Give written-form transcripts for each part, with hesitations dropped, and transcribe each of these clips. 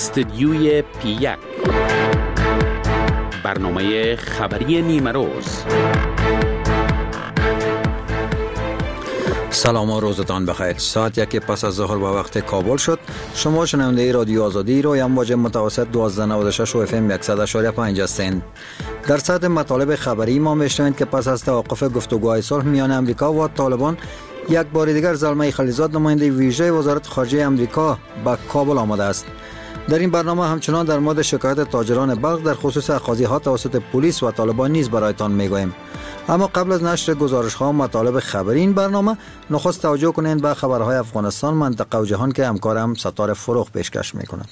استدیوی پی1 برنامه خبری نیمه روز. سلام و روزتان بخیر. ساعت 1 پس از ظهر با وقت کابل شد. شما شنونده رادیو آزادی رو امواج متوسط 1296 و FM 100.5 هستین. در سطح مطالب خبری ما میشنوید که پس از توقف گفتگوهای صلح میان امریکا و طالبان یک بار دیگر زلمه خلیلزاد نماینده ویژه وزارت خارجه امریکا به کابل آمده است. در این برنامه همچنان در مورد شکایت تاجران بلخ در خصوص اخاذی‌ها توسط پلیس و طالبان نیز برایتان میگوییم. اما قبل از نشر گزارش‌ها و مطالب خبری این برنامه نخست توجه کنید به خبرهای افغانستان، منطقه و جهان که همکارم ستاره فروغ پیشکش می‌کند.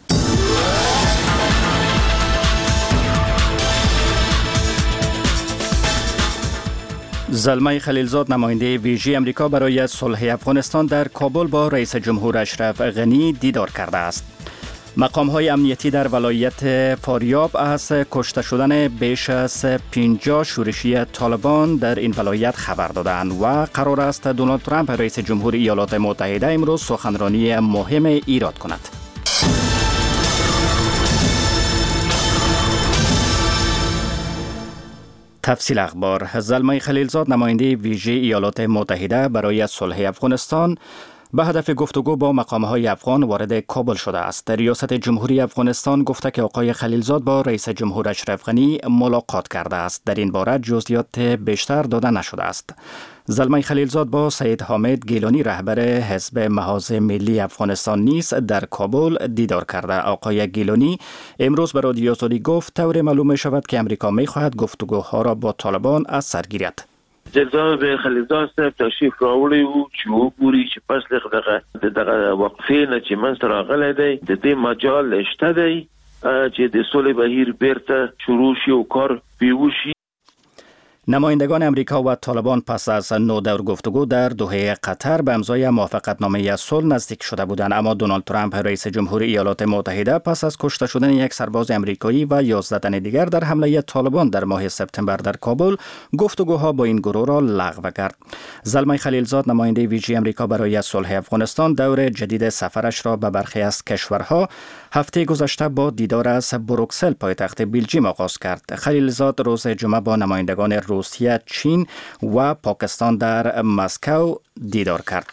زلمه خلیلزاد نماینده ویژه امریکا برای صلح افغانستان در کابل با رئیس جمهور اشرف غنی دیدار کرده است. مقام‌های امنیتی در ولایت فاریاب از کشته شدن بیش از 50 شورشی طالبان در این ولایت خبر دادند و قرار است دونالد ترامپ رئیس جمهور ایالات متحده امروز سخنرانی مهم ایراد کند. تفصیل اخبار. زلمه خلیلزاد نماینده ویژه ایالات متحده برای صلح افغانستان به هدف گفتگو با مقام‌های افغان وارد کابل شده است. ریاست جمهوری افغانستان گفته که آقای خلیلزاد با رئیس جمهور اشرف غنی ملاقات کرده است. در این باره جزئیات بیشتر داده نشده است. زلمه خلیلزاد با سید حامد گیلانی رهبر حزب محاذ ملی افغانستان نیز در کابل دیدار کرده. آقای گیلانی امروز به رادیو آزادی گفت طور معلوم می شود که امریکا می خواهد گفتگوها را با طالبان از سر گیرد. جناب خلیلزاد صاحب تشریف راوړی وو چې وګوري چې پس دغه وقفې نه چې منځته راغلی دی د دې مجال شته دی چې د سولې بهیر بیرته شروع شي او کار پیوشي. نمایندگان امریکا و طالبان پس از 9 دور گفتگو در دوحه قطر به امضای موافقتنامه صلح نزدیک شده بودند، اما دونالد ترامپ رئیس جمهور ایالات متحده پس از کشته شدن یک سرباز امریکایی و 11 تن دیگر در حمله طالبان در ماه سپتامبر در کابل گفتگوها با این گروه را لغو کرد. زلمه خلیلزاد نماینده ویژه امریکا برای صلح افغانستان دور جدید سفرش را به برخی از کشورها هفته گذشته با دیدار از بروکسل پایتخت بلژیم آغاز کرد. خلیلزاد روز جمعه با نمایندگان روسیه، چین و پاکستان در مسکو دیدار کرد.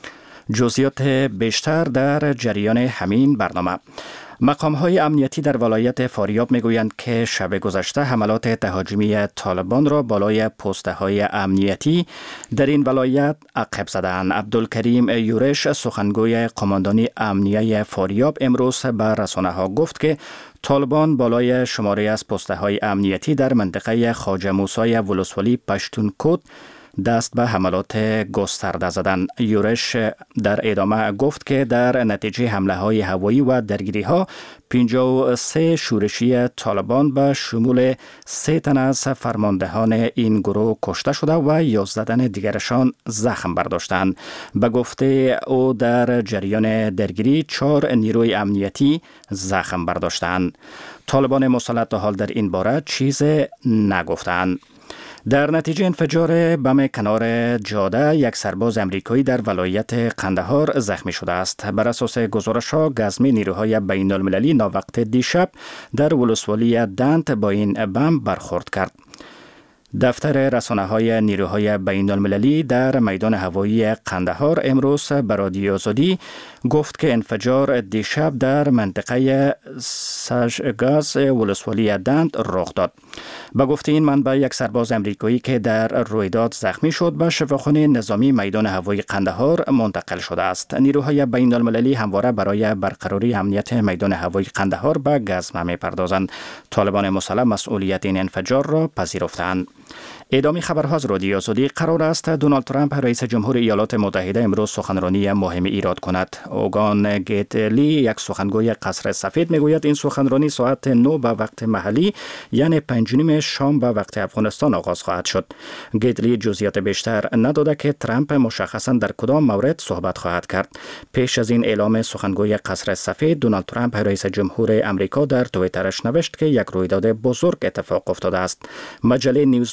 جزئیات بیشتر در جریان همین برنامه. مقام‌های امنیتی در ولایت فاریاب میگویند که شب گذشته حملات تهاجمی طالبان را بالای پست‌های امنیتی در این ولایت عقب زدند. عبدالکریم یورش سخنگوی قماندانی امنیه فاریاب امروز به رسانه‌ها گفت که طالبان بالای شماری از پست‌های امنیتی در منطقه خواجه موسی ولسوالی پشتونکوت دست به حملات گسترده زدند. یورش در ادامه گفت که در نتیجه حمله‌های هوایی و درگیری‌ها 53 شورشی طالبان به شمول 3 تن از فرماندهان این گروه کشته شده و 11 تن دیگرشان زخم برداشتند. به گفته او در جریان درگیری 4 نیروی امنیتی زخم برداشتند. طالبان مسلط تا حال در این باره چیز نگفتند. در نتیجه انفجار بم کنار جاده یک سرباز امریکایی در ولایت قندهار زخمی شده است. بر اساس گزارش‌ها گزمه نیروهای بین المللی ناوقت دیشب در ولسوالی دنت با این بم برخورد کرد. دفتر رسانه‌های نیروهای بین المللی در میدان هوایی قندهار امروز به رادیو آزادی گفت که انفجار دیشب در منطقه ساژگاز ولسوالی دند رخ داد. به گفته این منبع یک سرباز امریکایی که در رویداد زخمی شد به شفاخانه نظامی میدان هوایی قندهار منتقل شده است. نیروهای بین المللی همواره برای برقراری امنیت میدان هوایی قندهار به گزمه می‌پردازند. طالبان مسلح مسئولیت این انفجار را پذیرفتند. ادامه خبرها از رادیو آزادی. قرار است دونالد ترامپ رئیس جمهور ایالات متحده امروز سخنرانی مهم ایراد کند. اوگان گیتلی یک سخنگوی قصر سفید میگوید این سخنرانی ساعت 9 به وقت محلی یعنی 5:30 شام به وقت افغانستان آغاز خواهد شد. گیتلی جزئیات بیشتر نداده که ترامپ مشخصا در کدام مورد صحبت خواهد کرد. پیش از این اعلام سخنگوی قصر سفید دونالد ترامپ رئیس جمهور امریکا در توییترش نوشت که یک رویداد بزرگ اتفاق افتاده است. مجله نیوزویک و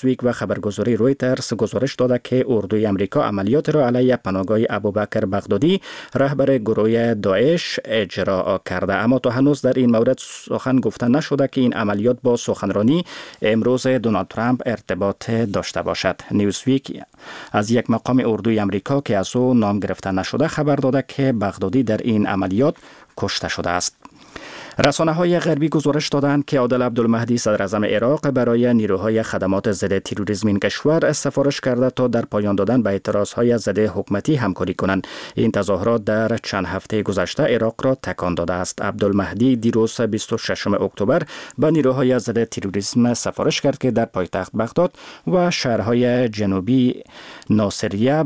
خبرگزاری رویترز گزارش داده که اردوی امریکا عملیات را علیه پناهگاه ابوبکر بغدادی رهبر گروه داعش اجرا کرده، اما تا هنوز در این مورد سخن گفته نشده که این عملیات با سخنرانی امروز دونالد ترامپ ارتباط داشته باشد. نیوزویک از یک مقام اردوی امریکا که از او نام گرفته نشده خبر داده که بغدادی در این عملیات کشته شده است. رسانه‌های غربی گزارش دادند که عادل عبدالمهدی صدر اعظم عراق برای نیروهای خدمات ضد تروریسم این کشور سفارش کرده تا در پایان دادن به اعتراضهای ضد حکومتی همکاری کنند. این تظاهرات در چند هفته گذشته عراق را تکان داده است. عبدالمهدی دیروز 26 اکتبر به نیروهای ضد تروریسم سفارش کرد که در پایتخت بغداد و شهر جنوبی ناصریه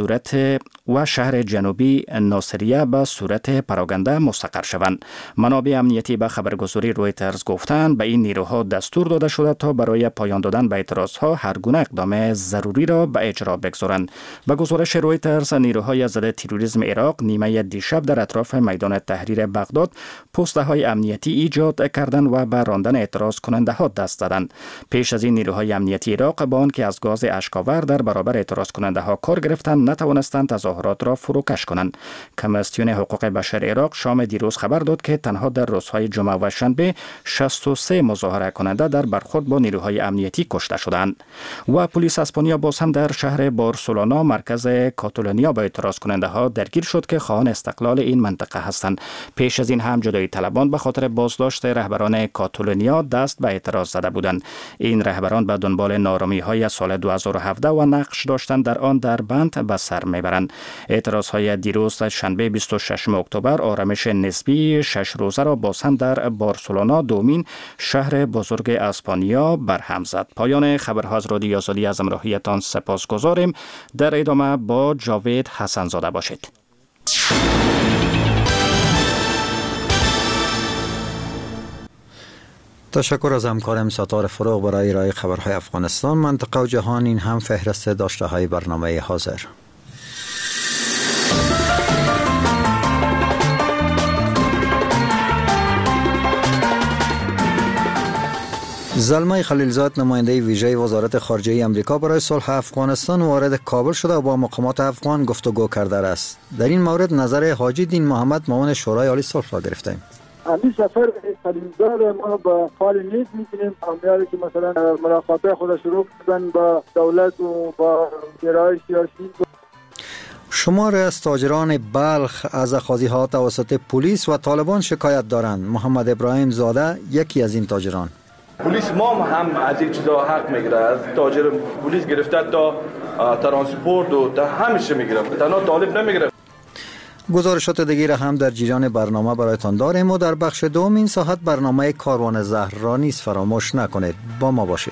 به صورت پراگنده مستقر شوند. منابع امنیتی به خبرگزاری رویترز گفتند به این نیروها دستور داده شده تا برای پایان دادن به اعتراضها هر گونه اقدام ضروری را به اجرا بگذارند. به گزارش رویترز نیروهای ضد تروریسم عراق نیمه دیشب در اطراف میدان تحریر بغداد پست‌های امنیتی ایجاد کردند و به راندن اعتراض کننده ها دست زدند. پیش از این نیروهای امنیتی عراق با آنکه از گاز اشک‌آور در برابر اعتراض کننده ها کار گرفتند نتوانستند تظاهرات را فروکش کنند. کمیسیون حقوق بشر عراق شام دیروز خبر داد که تنها در روزهای جمعه و شنبه 63 مظاهره کننده در برخورد با نیروهای امنیتی کشته شدند. و پلیس اسپانیا باز هم در شهر بارسلونا مرکز کاتالونیا با اعتراض کننده ها درگیر شد که خواهان استقلال این منطقه هستند. پیش از این هم جدایی طلبان به خاطر بازداشت رهبران کاتالونیا دست به اعتراض زده بودند. این رهبران به دنبال نارامی‌های سال 2017 و نقش داشتن در آن در بند به سر میبرند. اعتراضهای دیروز شنبه 26 اکتبر آرامش نسبی 6 روزه را باز هم در بارسلونا دومین شهر بزرگ اسپانیا برهم زد. پایان خبرها از رادیو آزادی از همراهیتان سپاسگزاریم. در ادامه با جاوید حسن‌زاده باشید. تشکر از همکارم ستاره فروغ برای ارائه خبرهای افغانستان، منطقه و جهان. این هم فهرست داشته های برنامه حاضر. زلمه خلیلزاد نماینده ویژه وزارت خارجه امریکا برای صلح افغانستان وارد کابل شده و با مقامات افغان گفتگو کرده است. در این مورد نظر حاجی دین محمد معاون شورای عالی صلح را گرفتیم. همین سفر خلیلزاد ما با حال نیز می‌بینیم امیالی که مثلا ملاقات خود شروع کردن با دولت و با گرای سیاسی. شماری از تاجران بلخ از اخاذی‌ها توسط پلیس و طالبان شکایت دارند. محمد ابراهیم زاده یکی از این تاجران. پلیس ما هم از این چیزا حق میگیره، از تاجر پلیس گرفته تا ترانسپورت و تا همیشه میگیره، تنها طالب نمیگیره. گزارشات دیگه را هم در جریان برنامه برایتان داریم و در بخش دوم این ساعت برنامه کاروان زهر را نیز فراموش نکنید. با ما باشید.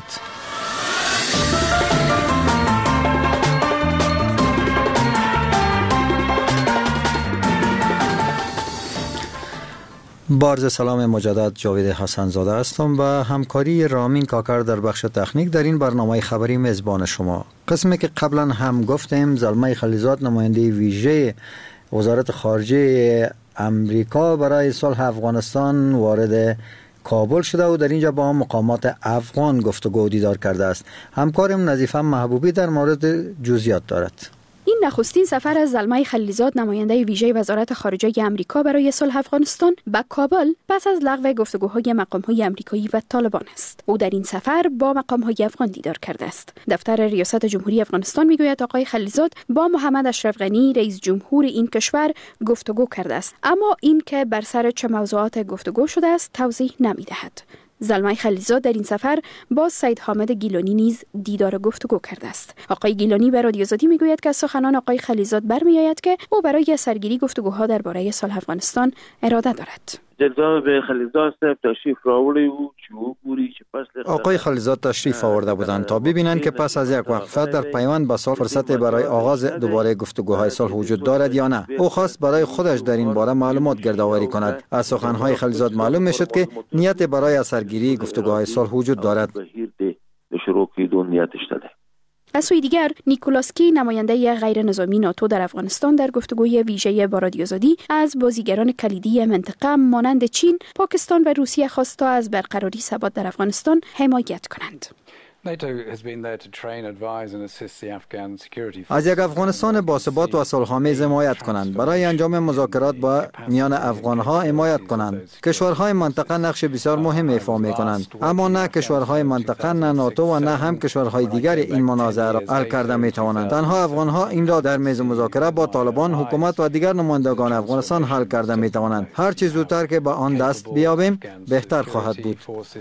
با عرض سلام مجدد، جاوید حسن‌زاده هستم و همکاری رامین کاکر در بخش تکنیک در این برنامه خبری میزبان شما. قسمی که قبلا هم گفتیم زلمه خلیلزاد نماینده ویژه وزارت خارجه امریکا برای صلح افغانستان وارد کابل شده و در اینجا با مقامات افغان گفتگو دیدار کرده است. همکارم نظیفه محبوبی در مورد جزئیات دارد. این نخستین سفر از زلمه خلیلزاد نماینده ویژه وزارت خارجه امریکا برای صلح افغانستان به کابل پس از لغو گفتگوهای مقام‌های امریکایی و طالبان است. او در این سفر با مقام‌های افغان دیدار کرده است. دفتر ریاست جمهوری افغانستان میگوید آقای خلیلزاد با محمد اشرف غنی رئیس جمهور این کشور گفتگو کرده است، اما این که بر سر چه موضوعات گفتگو شده است توضیح نمی‌دهد. زلمه خلیلزاد در این سفر با سید حامد گیلانی نیز دیدار گفتگو کرده است. آقای گیلانی به رادیو آزادی میگوید که از سخنان آقای خلیلزاد برمیآید که او برای سرگیری گفتگوها درباره صلح افغانستان اراده دارد. جناب خلیلزاد صاحب تشریف راوړی وو چې وګوري چې پس آقای خلیلزاد تشریف آورده بودند تا ببینند که پس از یک وقفه در پیوند به صلح فرصت برای آغاز دوباره گفتگوهای صلح وجود دارد یا نه. او خواست برای خودش در این باره معلومات گردآوری کند. از سخنهای خلیلزاد معلوم میشد که نیت برای سرگیری گفتگوهای صلح وجود دارد. از سوی دیگر نیکولاسکی نماینده غیر نظامی ناتو در افغانستان در گفتگوی ویژه با رادیو آزادی از بازیگران کلیدی منطقه مانند چین، پاکستان و روسیه خواست تا از برقراری ثبات در افغانستان حمایت کنند. از یک افغانستان باثبات و صلح‌آمیز حمایت کنند، برای انجام مذاکرات با میان افغان‌ها حمایت کنند. کشورهای منطقه نقش بسیار مهم ایفا می‌کنند، اما نه کشورهای منطقه، نه ناتو و نه هم کشورهای دیگر این منازعه را حل کرده می‌توانند. تنها افغان‌ها این را در میز مذاکره با طالبان، حکومت و دیگر نمایندگان افغانستان حل کرده می‌توانند. هر چه زودتر که به آن دست بیابیم بهتر خواهد بود.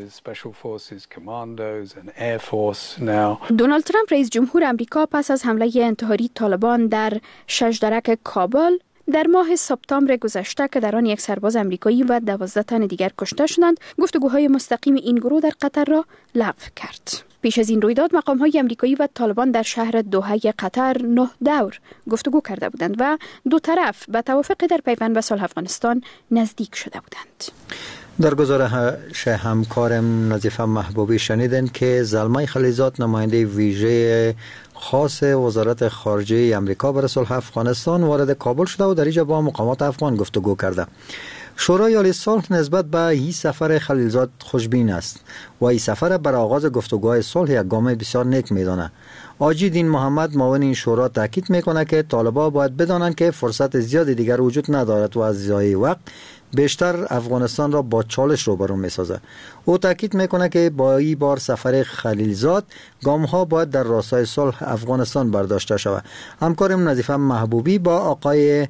دونالد ترامپ رئیس جمهور امریکا پس از حمله انتحاری طالبان در شجرک کابل در ماه سپتامبر گذشته که در آن یک سرباز امریکایی و 12 تن دیگر کشته شدند، گفتگوهای مستقیم این گروه در قطر را لغو کرد. پیش از این رویداد مقام‌های امریکایی و طالبان در شهر دوحه قطر 9 دور گفتگو کرده بودند و دو طرف به توافق در پیوند به صلح افغانستان نزدیک شده بودند. در گزارش همکارم نظیفه محبوبی شنیدند که زلمه خلیزات نماینده ویژه خاص وزارت خارجه امریکا برای صلح افغانستان وارد کابل شده و در اینجا با مقامات افغان گفتگو کرده. شورای عالی صلح نسبت به این سفر خلیلزاد خوشبین است و این سفر برای آغاز گفتگوهای صلح یک گام بسیار نیک می‌داند. حاجی دین محمد معاون این شورا تاکید میکنه که طالبان باید بدانند که فرصت زیادی دیگر وجود ندارد و از ضیاع وقت بیشتر افغانستان را با چالش روبرو می‌سازد. او تاکید میکنه که با این بار سفر خلیلزاد گام‌ها باید در راستای صلح افغانستان برداشته شود. همکارم نظیفه محبوبی با آقای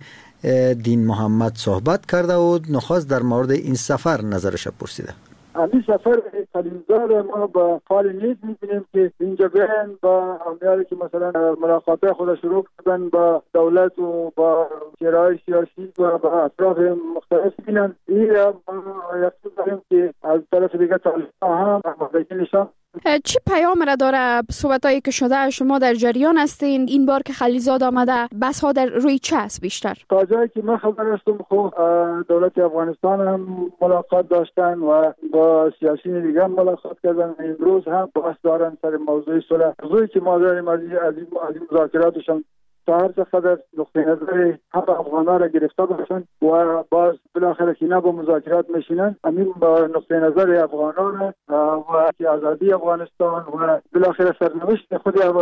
دین محمد صحبت کرده و نخواست در مورد این سفر نظرش پرسیده. همین سفر خلیلزاد ما با حال نیز می‌بینیم که اینجا بیان با امیالی که مثلا ملاقات خود شروع کردن با دولت و با شورای سیاسی و با اطراف مختلف بینن. این یقین داریم که از طرف دیگر طالبان هم مخالفت نشان. چی پیام را داره صحبتایی که شده؟ شما در جریان هستین این بار که خلیلزاد آمده، بس ها در روی چه است بیشتر؟ تا جایی که من خبر هستم خب دولت افغانستان هم ملاقات داشتن و با سیاسیون دیگه ملاقات کردن. امروز هم بحث دارن سر موضوع صلح. موضوعی که ما داریم از این مذاکراتشان تا هر چقدر نقطه نظر حق افغان‌ها را گرفته باشند و باز بالاخره که اینا با مذاکرات میشینن، همین با نقطه نظر افغان‌ها و که آزادی افغانستان و بالاخره سرنوشت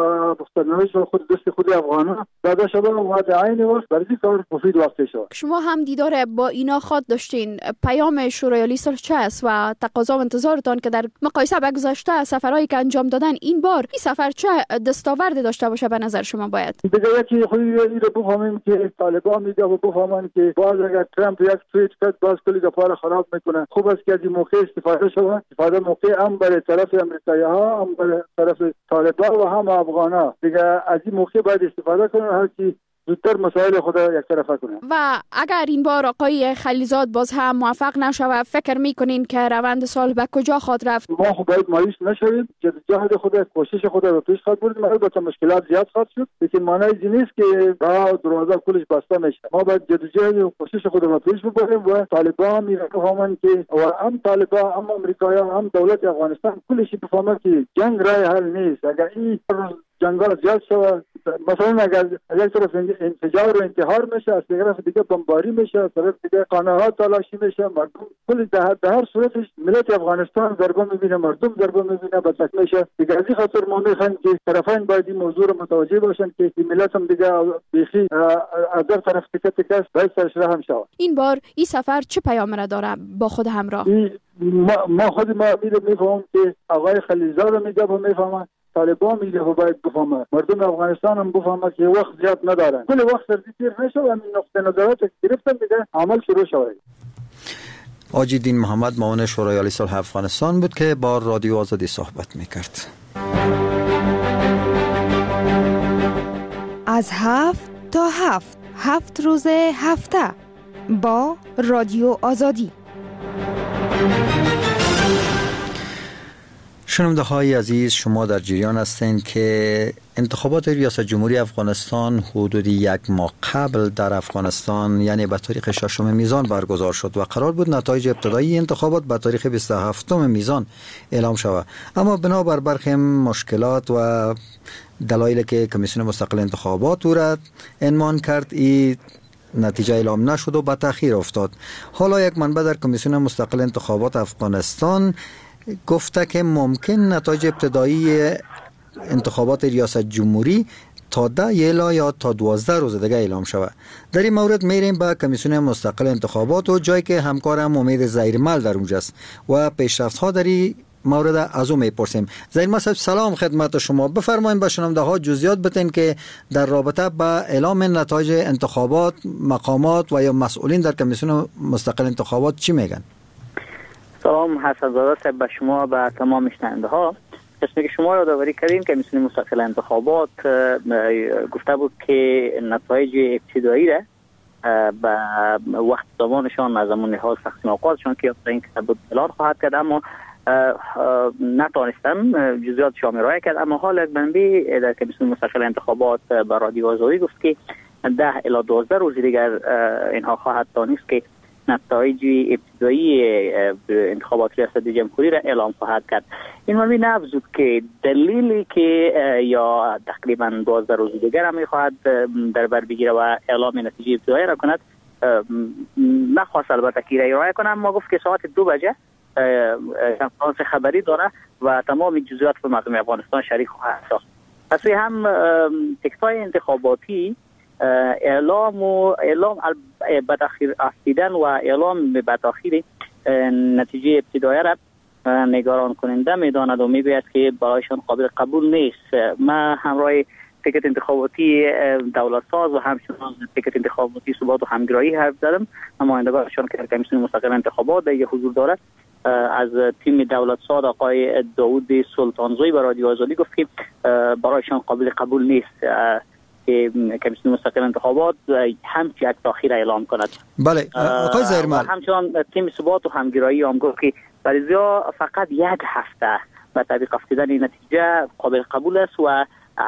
خود دست خود افغان‌ها داده شده و در عین وقت برای کار مفید واقع شد. شما هم دیدار با اینا خود داشتین. پیام شورای عالی صلح چه است و تقاضا و انتظارتان که در مقایسه با گذشته سفرهایی که انجام دادن این بار این سفر چه دستاوردی داشته باشه به نظر شما؟ باید که خودی این رو بفهمیم که طالبان میگه و بفهمن که باز اگر ترامپ یک توییت کرد باز کلی گپا خراب میکنه. خوب است که از این موقع استفاده شود. استفاده موقع هم برای طرف امریکایی ها، هم برای طرف طالبان و هم افغانا. دیگه از این موقع باید استفاده کنن هر کی زودتر مسائل خود یک طرفه کنه. و اگر این بار آقای خلیلزاد باز هم موفق نشود، فکر میکنین که روند صلح به کجا خواهد رفت؟ ما خب باید مایوس نشویم. جهاد خود، کوشش خود رو پیش خواهد برد. البته مشکلات زیاد خواهد شد، لیکن معنی این نیست که راه دروازه کلش بسته میشه. ما باید جدوجهد و کوشش خود رو پیش ببریم و طالبان میفهمن که و هم طالبان هم امریکایان هم دولت افغانستان کلش بفهمن که جنگ راه حل نیست. اگر این جنگال زیاد شود، مثلا اگر از یک طرف انفجار و انتحار میشه، از طرف دیگه بمباری میشه، از طرف دیگه قناعات تلاشی میشه، مردم کل در هر صورتش ملت افغانستان ضربه میبینه، مردم ضربه میبینه، بدتر میشه. دیگه از این خاطر ما میخوایم که طرفین باید این موضوع رو متوجه باشن که ملت هم دیگه بیخی از هر طرف تکه باید سرش رحم شود. این بار این سفر چه پیام را داره با خود همراه؟ ما میفهمیم که آقای خلیلزاد میگه و میفهمن، طالبان میگه و باید بفهمه، مردم افغانستان هم بفهمه که وقت زیاد ندارن. کل وقت سردی تیر نشه و همین نقطه نظرات گرفتن دیگه عمل شروع شود. حاجی دین محمد معاون شورای عالی صلح افغانستان بود که با رادیو آزادی صحبت میکرد. از 7 تا 7 روز هفته با رادیو آزادی. شنونده های عزیز، شما در جریان هستند که انتخابات ریاست جمهوری افغانستان حدود یک ماه قبل در افغانستان یعنی به تاریخ 6 میزان برگزار شد و قرار بود نتایج ابتدایی انتخابات به تاریخ 27 میزان اعلام شود، اما بنابر برخی مشکلات و دلایلی که کمیسیون مستقل انتخابات او را عنوان کرد، این نتیجه اعلام نشد و به تأخیر افتاد. حالا یک منبع در کمیسیون مستقل انتخابات افغانستان گفته که ممکن نتایج ابتدایی انتخابات ریاست جمهوری تا 10 ایلا یا تا 12 روز دیگه اعلام شود. در این مورد میریم به کمیسیون مستقل انتخابات و جایی که همکارم امید زهیرمل در اونجاست و پیشرفت ها در این مورد از او میپرسیم. زهیرمل صاحب سلام خدمت شما. بفرمایید به شنونده ها جزئیات بدین که در رابطه با اعلام نتایج انتخابات مقامات و یا مسئولین در کمیسیون مستقل انتخابات چی میگن؟ سلام حسن زاده صاحب به شما و تمام شنونده ها. قسمی که شما یادآوری کردین کمیسیون مستقل انتخابات گفته بود که نتایج ابتدایی را به وقت زمانشان از زمان لحاظ تقسیم اوقاتشان که این که بود اعلان خواهد کرد، اما نتوانستن جزئیات شامل رای کرد. اما حال یک منبع در کمیسیون مستقل انتخابات به رادیو آزادی گفت که 10 الی 12 روز دیگر اینها خواهد دانست که نتایج ابتدایی انتخابات ریاست جمهوری را اعلام خواهد کرد. این منبع نافزود که دلیلی که یا تقریبا 12 روز دیگر هم خواهد در بر بگیره و اعلام نتیجه ابتدایی را کند نخواست البته که رای کنه، اما گفت که ساعت 2 بجه کنفرانس خبری داره و تمام جزئیات به مردم افغانستان شریک خواهد شد. پس هم تکتای انتخاباتی اعلام به تاخیر افتیدن و اعلام به تاخیر نتیجه ابتدایی را نگران کننده میداند و میگوید که برایشان قابل قبول نیست. ما همراه تکت انتخاباتی دولت ساز و همچنان تکت انتخاباتی ثبات و همگرایی حرف زدم. نمایندگانشان که کمیسیون مستقل انتخابات در حضور دارد از تیم دولت ساز آقای داوود سلطانزوی به رادیو آزادی گفت که برایشان قابل قبول نیست که کمیسیون مستقل انتخابات همچی یک تاخیر اعلام کند. بله آقای زهیرمل، همچنان تیم ثبات و همگرایی هم گفت که برای فقط 1 هفته به تطبیق افتادن نتیجه قابل قبول است و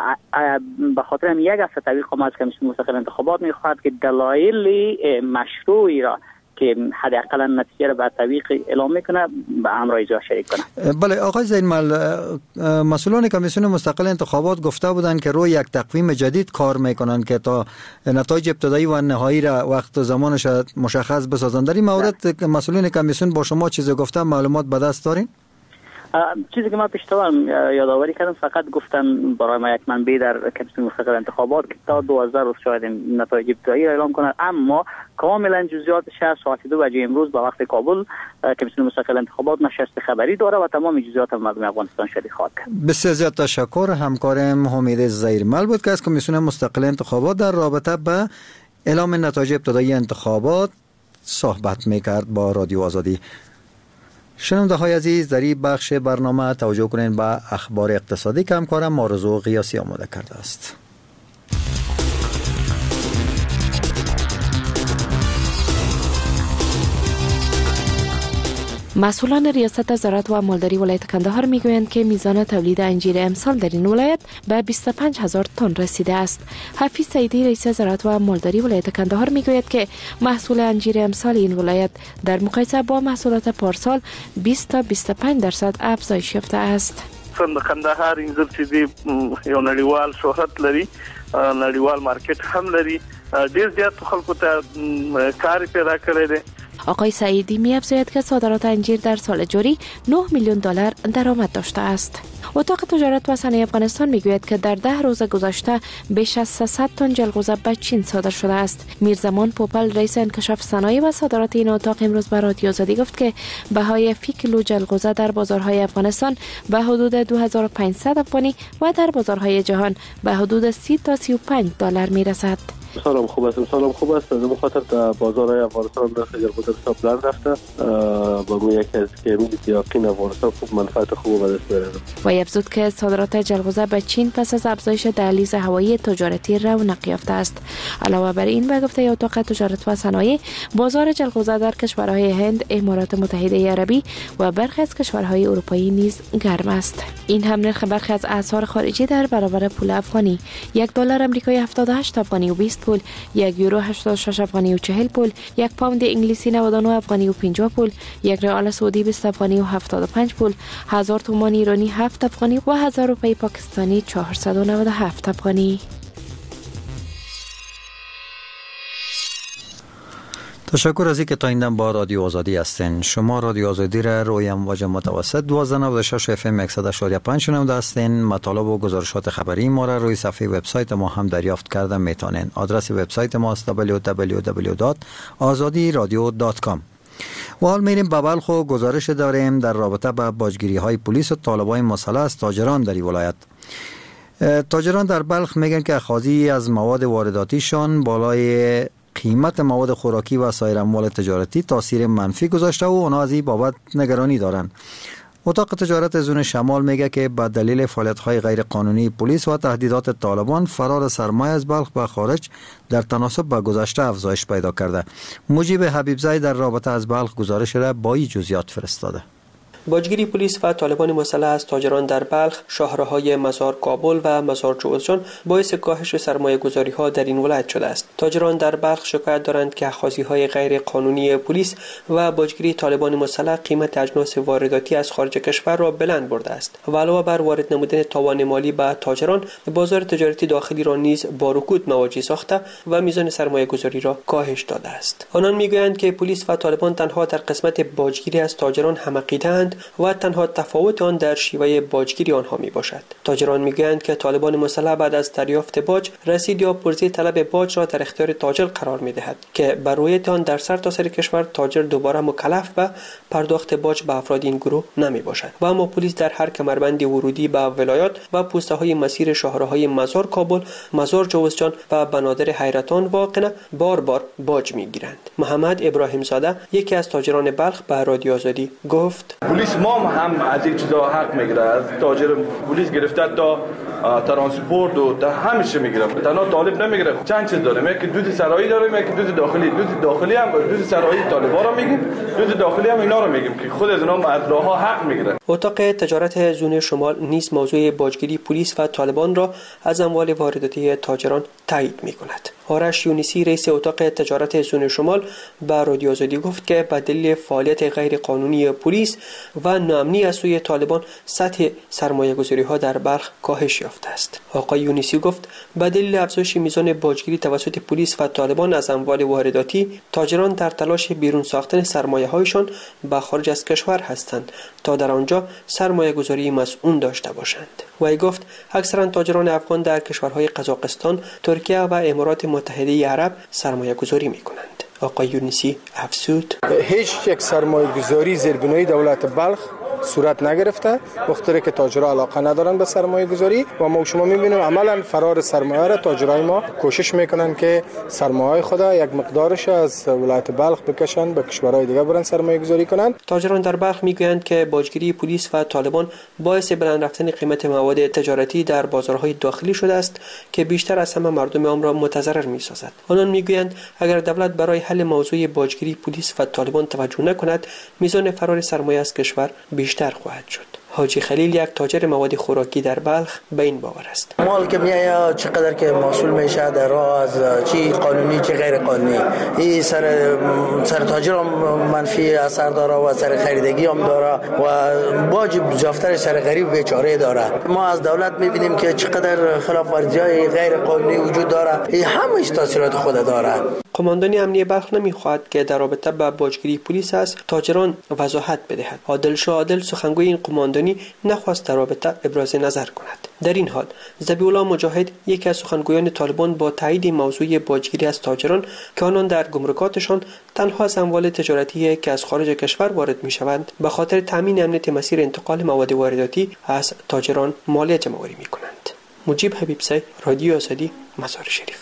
به خاطر هم 1 هفته تطبیق از کمیسیون مستقل انتخابات میخواهد که دلایل مشروعی را که حداقل نتیجه را به تطبیق اعلام میکنه به همراه ایجا شریک کنه. بله آقای زهیرمل، مسئولان کمیسیون مستقل انتخابات گفته بودند که روی یک تقویم جدید کار میکنند که تا نتایج ابتدایی و نهایی را وقت و زمانش مشخص بسازند. در این مورد مسئولین کمیسیون با شما چیزی گفتن، معلومات به دست دارین؟ چیزی که ما پیشتر یادآوری کردم فقط گفتن برای ما یک منبع در کمیسیون مستقل انتخابات که تا 12 روز شاید نتایج ابتدایی را اعلام کنند، اما کاملا جزئیاتش ساعت 2 بجه امروز با وقت کابل کمیسیون مستقل انتخابات نشست خبری داره و تمام جزئیات مردم افغانستان شریک خواهد کرد. بسیار زیاد تشکر. همکارم امید زهیرمل بود که از کمیسیون مستقل انتخابات در رابطه با اعلام نتایج ابتدایی انتخابات صحبت میکرد با رادیو آزادی. شنونده های عزیز، در این بخش برنامه توجه کنین به اخبار اقتصادی که همکارم آرزو قیاسی آماده کرده است. مسئولان ریاست زراعت و مالداری ولایت کندهار میگویند که میزان تولید انجیر امسال در این ولایت به 25,000 تن رسیده است. حفیظ سعیدی رئیس زراعت و مالداری ولایت کندهار میگوید که محصول انجیر امسال این ولایت در مقایسه با محصولات پارسال 20 تا 25% افزایش یافته است. کندهار انځر چې دی یو نړیوال شهرت لري، نړیوال مارکیټ هم لري، ډیر زیات خلکو ته کار پیدا کړی دی. آقای سعیدی می‌افزاید که صادرات انجیر در سال جاری 9 میلیون دلار درآمد داشته است. اتاق تجارت و صنایع افغانستان میگوید که در 10 روز گذشته بیش از 300 تن جلغوزه به چین صادر شده است. میرزمان پوپل رئیس انکشاف صنایع و صادرات این اتاق امروز به رادیو آزادی گفت که بهای فی کیلو جلغوزه در بازارهای افغانستان به حدود 2500 افغانی و در بازارهای جهان به حدود 30 تا 35 دلار میرسد. سلام خوب است. از خاطر تا بازارهای افغانستان نرخ جلغوزه بسیار بلند رفته با گویا یکی از کیروزی که یقین افغانستان خوب منفعت خوب به دست بیاره. و افزود که صادرات جلغوزه به چین پس از افزایش دهلیز هوایی تجارتی رونق یافته است. علاوه بر این به گفته اتاق تجارت و صنایع بازار جلغوزه در کشورهای هند، امارات متحده عربی و برخی از کشورهای اروپایی نیز گرم است. این هم نرخ برخی از اسعار خارجی در برابر پول افغانی: $1 آمریکایی 78 افغانی و 20 پول، یک یورو 86 افغانی و 40 پول، یک پوند انگلیسی 99 افغانی و 50 پول، یک ریال سعودی 20 افغانی و 75 پول، 1000 تومان ایرانی 7 افغانی و 1000 روپیه پاکستانی 497 افغانی. تشکر از اینکه تا این دم با رادیو آزادی هستین. شما رادیو آزادی را روی امواج متوسط 1296 اف ام 100.5 شنونده هستین. مطالب و گزارشات خبری ما را روی صفحه وبسایت ما هم دریافت کرده میتونین. آدرس وبسایت ما است www.azadiradio.com. و حال میریم به بلخ و گزارش داریم در رابطه با باجگیری های پلیس و طالبان مسلح از تاجران در این ولایت. تاجران در بلخ میگن که اخاذی از مواد وارداتیشان بالای قیمت مواد خوراکی و سایر اموال تجارتی تاثیر منفی گذاشته و اونا از این بابت نگرانی دارن. اتاق تجارت زون شمال میگه که به دلیل فعالیت‌های غیر قانونی پلیس و تهدیدات طالبان فرار سرمایه از بلخ به خارج در تناسب با گذشته افزایش پیدا کرده. مجیب حبیبزی در رابطه از بلخ گزارش را با این جزئیات فرستاده. باجگیری پلیس و طالبان مسلح از تاجران در بلخ، شاهراهای مزار کابل و مزار جوزجان باعث کاهش سرمایه گذاری ها در این ولایت شده است. تاجران در بلخ شکایت دارند که اخاذی های غیر قانونی پلیس و باجگیری طالبان مسلح قیمت اجناس وارداتی از خارج کشور را بلند برده است و علاوه بر وارد نمودن تاوان مالی به تاجران، بازار تجارتی داخلی را نیز با رکود مواجه ساخته و میزان سرمایه گذاری را کاهش داده است. آنان میگویند که پلیس و طالبان تنها در قسمت باجگیری از تاجران هم‌عقیده‌اند و تنها تفاوت آن در شیوه باجگیری آنها می باشد. تاجران میگویند که طالبان مسلح بعد از دریافت باج رسید یا پرزی طلب باج را در اختیار تاجر قرار می دهد که بر رویت آن در سرتاسر کشور تاجر دوباره مکلف به پرداخت باج به افراد این گروه نمی باشد و اما پلیس در هر کمربند ورودی به ولایات و پوسته های مسیر شاهراهای مزار کابل، مزار جوزجان و بنادر حیرتان واقع بار بار باج می گیرند. محمد ابراهیم زاده یکی از تاجران بلخ به رادیو آزادی گفت: پلیس ما هم از یک چیزا حق میگیره. از تاجر پلیس گرفته تا ترانسپورت و تا همیشه میگیره. تنها طالب نمیگیره. چند چیز داریم. یکی دود سرایی داریم، یکی دود داخلی. دود داخلی هم دود سرایی طالبا رو میگیم، دود داخلی هم اینا رو میگیم که خود از اینا از راهها حق میگیره. اتاق تجارت زون شمال نیز موضوع باجگیری پلیس و طالبان را از اموال وارداتی تاجران تایید میکند. آرش یونسی رئیس اتاق تجارت زون شمال به رادیو آزادی گفت که به دلیل فعالیت غیر قانونی پلیس و ناامنی از سوی طالبان سطح سرمایه گذاری ها در بلخ کاهش یافته است. آقای یونسی گفت به دلیل افزایش میزان باجگیری توسط پلیس و طالبان از اموال وارداتی، تاجران در تلاش بیرون ساختن سرمایه هایشان به خارج از کشور هستند تا در آنجا سرمایه گذاری مسئول داشته باشند. وی گفت اکثرا تاجران افغان در کشورهای قزاقستان، ترکیه و امارات متحده عرب سرمایه گذاری می کنند. آقای یونسی افزود: هیچ یک سرمایه گذاری زیربنای دولت بلخ صورت نگرفته، مختاره که تاجرها علاقه ندارن به سرمایه گذاری و ما شما میبینیم عملا فرار سرمایه را تاجرای ما کوشش میکنن که سرمایه خود یک مقدارش از ولایت بلخ بکشن به کشورهای دیگه برن سرمایه گذاری کنن. تاجران در بلخ میگویند که باجگیری پلیس و طالبان باعث بلند رفتن قیمت مواد تجارتی در بازارهای داخلی شده است که بیشتر از همه مردم آن را متضرر میسازد. آنان میگویند اگر دولت برای حل موضوع باجگیری پلیس و طالبان توجه نکند، میزان فرار سرمایه از کشور بیشتر خواهد شد. حاجی خلیل یک تاجر مواد خوراکی در بلخ به این باور است: مال که میاد چقدر که محصول میشه در راه از چی قانونی چی غیر قانونی، این سر تاجر هم منفی اثر داره و سر خریدگی هم داره و باج جافتر سر غریب بیچاره داره. ما از دولت میبینیم که چقدر خلاف ورزی‌های غیر قانونی وجود داره، این همش تاثیرات خود داره. قماندانی امنیه بلخ نمیخواهد که در رابطه با باجگیری پلیس از تاجران وضاحت بدهد. عادل شاه عادل سخنگوی این قماندانی نخواست در رابطه ابراز نظر کند. در این حال ذبیح الله مجاهد یکی از سخنگویان طالبان با تایید موضوع باجگیری از تاجران که آنان در گمرکاتشان تنها از اموال تجارتی که از خارج کشور وارد میشوند به خاطر تامین امنیت مسیر انتقال مواد وارداتی از تاجران مالیه جمع‌آوری میکنند. مجیب حبیبزی، رادیو آزادی، مزار شریف.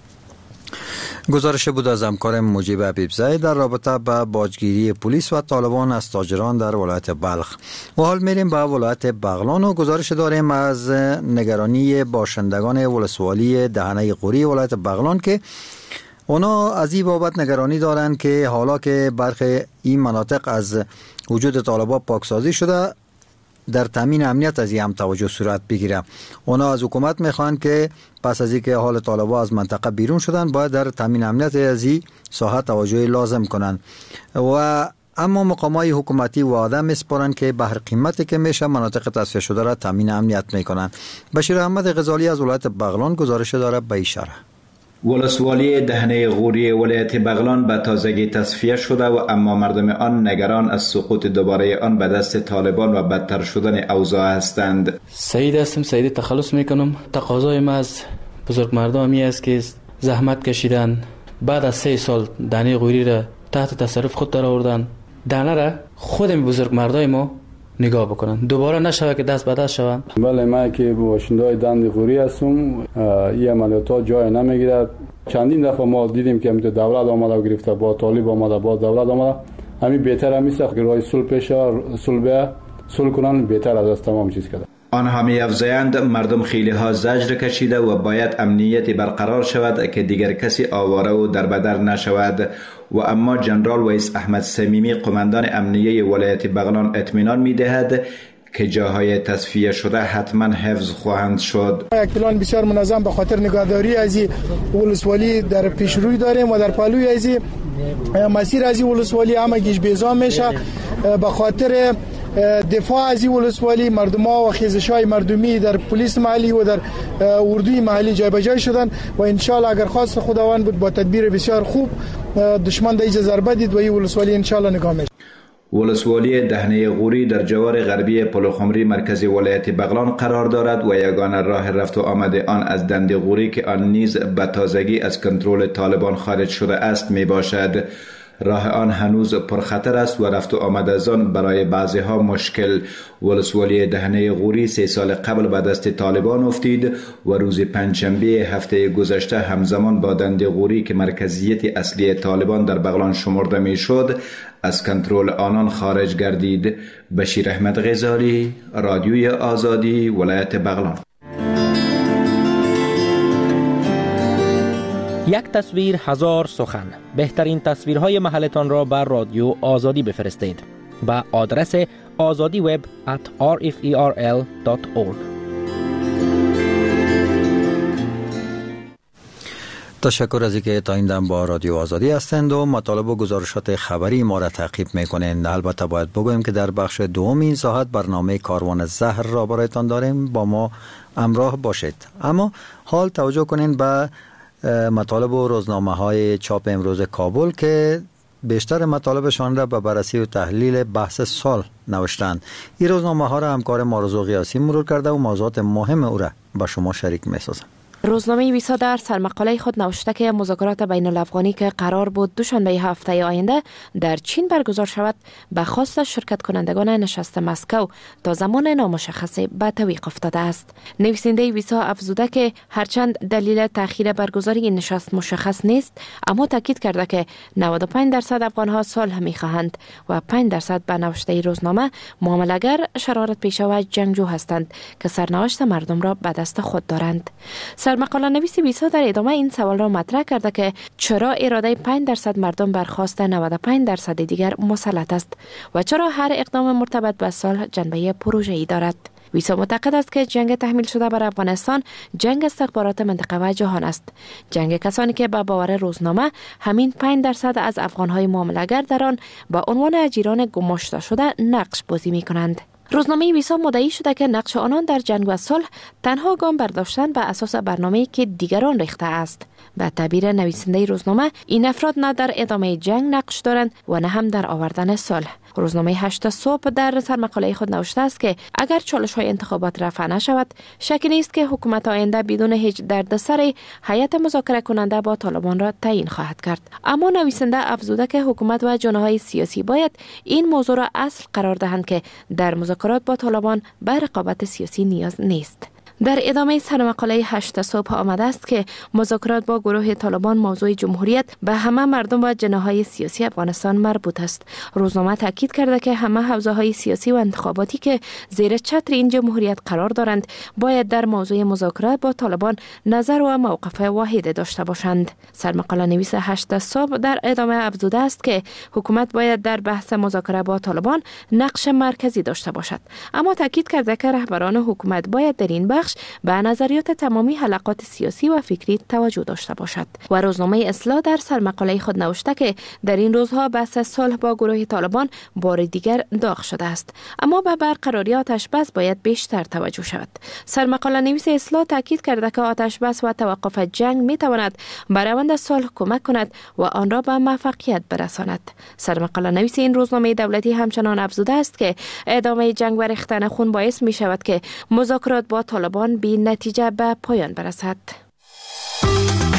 گزارش بود از همکار مجیب حبیبزی در رابطه با باجگیری پلیس و طالبان از تاجران در ولایت بلخ. و حال میریم به ولایت بغلان و گزارش داریم از نگرانی باشندگان ولسوالی دهنه قوری ولایت بغلان که اونا از این بابت نگرانی دارند که حالا که برخی این مناطق از وجود طالبان پاکسازی شده، در تامین امنیت از این هم توجه صورت بگیره. اونا از حکومت میخوان که پس از اینکه حال طالبان از منطقه بیرون شدن باید در تامین امنیت از این ساحه توجه لازم کنن و اما مقامات حکومتی وعده میسپارن که به هر قیمتی که میشه مناطق تصفیه شده را تامین امنیت میکنن. بشیر احمد غزالی از ولایت بغلان گزارش داره به اشاره. ولسوالی دهنه غوری ولایت بغلان به تازگی تصفیه شده و اما مردم آن نگران از سقوط دوباره آن به دست طالبان و بدتر شدن اوضاع هستند. سعید هستم، سعید تخلص میکنم. تقاضای ما از بزرگ مردمی است که زحمت کشیدن، بعد از 3 سال دهنه غوری را تحت تصرف خود در آوردن، دهنه را خود بزرگ مردای ما نگاه بکنن، دوباره نشوه که دست به دست شوند. بله، ما که باشنده‌های دهنه غوری هستم، این عملیات جای نمیگیرد. چندین دفعه ما دیدیم که دولت آمده و گرفته، با طالب آمده، با دولت آمده. همین بهتر همیشه که راه صلح پیش صلح کنن بهتر از تمام چیز کرده. آنها می افزایند مردم خیلی ها زجر کشیده و باید امنیتی برقرار شود که دیگر کسی آواره و دربدر نشود. و اما جنرال ویس احمد صمیمی قماندان امنیه ولایت بغلان اطمینان می دهد که جاهای تصفیه شده حتما حفظ خواهند شد. یک پلان بسیار منظم به خاطر نگهداری از ولسوالی در پیشروی داریم و در پهلوی از مسیر از ولسوالی همگیش بیزام میشه. به خاطر دفاع از ولسوالی مردم‌ها و خیزش‌های مردمی در پلیس محلی و در اردوی محلی جایبجای شدن و ان شاء الله اگر خواست خداوند بود با تدبیر بسیار خوب دشمن دیگه ضربه دید و این ولسوالی ان شاء الله نگاه میشه. ولسوالی دهنه غوری در جوار غربی پلوخمری مرکزی ولایت بغلان قرار دارد و یگانه راه رفت و آمد آن از دنده غوری که آن نیز به تازگی از کنترل طالبان خارج شده است می باشد. راه آن هنوز پرخطر است و رفت و آمد از آن برای بعضی ها مشکل. ولسوالی دهنه غوری 3 سال قبل به دست طالبان افتید و روز پنجشنبه هفته گذشته همزمان با دنده غوری که مرکزیت اصلی طالبان در بغلان شمرده می شد از کنترل آنان خارج گردید. بشیر احمد غزالی، رادیوی آزادی، ولایت بغلان. یک تصویر 1000 سخن. بهترین تصویرهای محلتان را بر رادیو آزادی بفرستید با آدرس azadiweb@rferl.org. تشکر از اینکه تا این دم با رادیو آزادی هستند و مطالب و گزارشات خبری ما را تعقیب میکنند. البته باید بگویم که در بخش دوم این ساعت برنامه کاروان زهر را برایتان داریم، با ما همراه باشید. اما حال توجه کنین به مطالب و روزنامه های چاپ امروز کابل که بیشتر مطالبشان را به بررسی و تحلیل بحث سال نوشتند. این روزنامه ها را همکار مارزو قیاسی مرور کرده و موضوعات مهم او را با شما شریک می سازم. روزنامه ویسا در سرمقاله خود نوشته که مذاکرات بین الافغانی که قرار بود دوشنبه هفته آینده در چین برگزار شود به خواست شرکت کنندگان نشست مسکو تا زمان نامشخص به توقیف افتاده است. نویسنده ویسا افزوده که هرچند دلیل تأخیر برگزاری این نشست مشخص نیست، اما تاکید کرده که 95% افغانها صلح می‌خواهند و 5% به نوشته روزنامه معامله‌گر، شرارت پیشه و جنگجو هستند که سرنوشت مردم را به دست خود دارند. مقاله نویس ویسا در ادامه این سوال را مطرح کرده که چرا اراده 5% مردم بر خواست 95% دیگر مسلط است و چرا هر اقدام مرتبط به صلح جنبه پروژه‌ای دارد. ویسا معتقد است که جنگ تحمیل شده بر افغانستان جنگ استخبارات منطقه و جهان است. جنگ کسانی که به باور روزنامه همین 5% از افغانهای معامله‌گر در آن به عنوان اجیران گماشته شده نقش بازی می‌کنند. روزنامه ویسا مدعی شده که نقش آنان در جنگ و صلح تنها گام برداشتن به اساس برنامه‌ای که دیگران ریخته است. به تعبیر نویسنده روزنامه، این افراد نه در ادامه جنگ نقش دارند و نه هم در آوردن صلح. روزنامه 8 صبح در سرمقاله خود نوشته است که اگر چالش‌های انتخابات رفع نشود، شکی نیست که حکومت آینده بدون هیچ دردسر هیئت مذاکره کننده با طالبان را تعیین خواهد کرد. اما نویسنده افزوده که حکومت و جناح‌های سیاسی باید این موضوع را اصل قرار دهند که در مذاکرات با طالبان به رقابت سیاسی نیاز نیست. در ادامه سرمقاله 8 صبح آمده است که مذاکرات با گروه طالبان موضوع جمهوریت به همه مردم و جناح‌های سیاسی افغانستان مربوط است. روزنامه تاکید کرده که همه حوزه‌های سیاسی و انتخاباتی که زیر چتر این جمهوریت قرار دارند باید در موضوع مذاکرات با طالبان نظر و موقف واحد داشته باشند. سرمقاله نویس 8 صبح در ادامه افزوده است که حکومت باید در بحث مذاکره با طالبان نقش مرکزی داشته باشد، اما تاکید کرده که رهبران حکومت باید در این بخش بخش به نظریات تمامی حلقات سیاسی و فکری توجه داشته باشد. و روزنامه اصلاح در سرمقاله خود نوشته که در این روزها بحث صلح با گروه طالبان بار دیگر داغ شده است، اما به برقراری آتش بس باید بیشتر توجه شود. سرمقاله نویس اصلاح تاکید کرده که آتش بس و توقف جنگ می تواند بر روند صلح کمک کند و آن را به موفقیت برساند. سرمقاله نویس این روزنامه دولتی همچنان افزوده است که ادامه جنگ و ریختن خون باعث می شود که مذاکرات با طالبان بی نتیجه به پایان برسد.